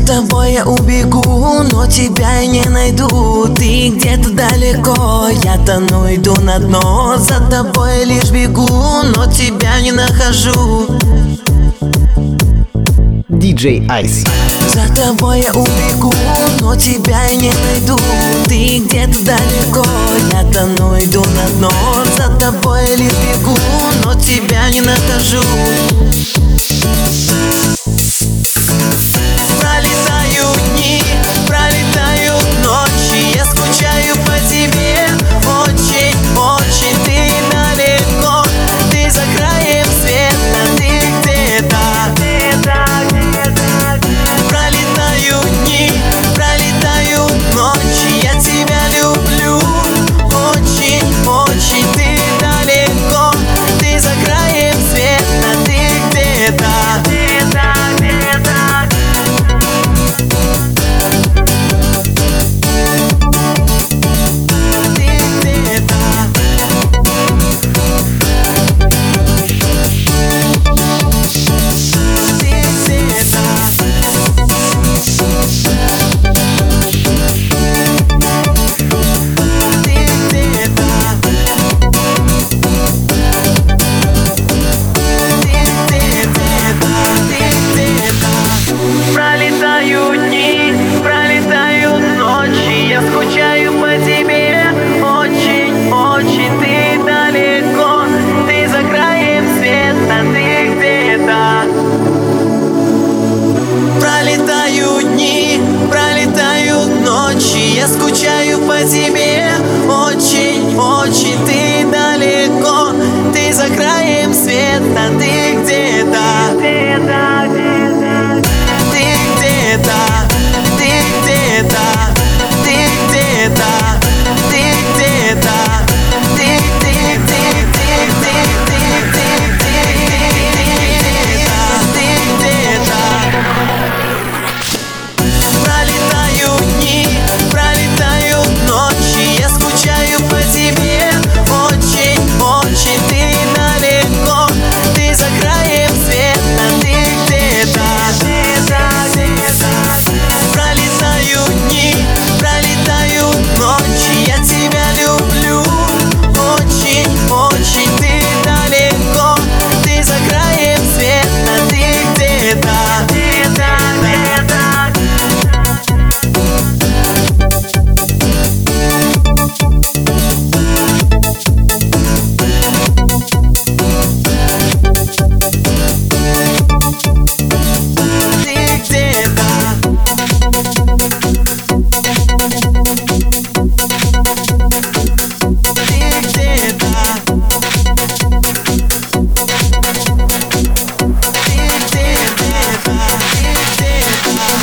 тобой я убегу, но тебя я не найду. Ты где-то далеко, я тону, иду на дно. За тобой я лишь бегу, но тебя не нахожу. DJ Ice. За тобой я убегу, но тебя я не найду. Ты где-то далеко, я тону, иду на дно. За тобой я лишь бегу, но тебя не нахожу.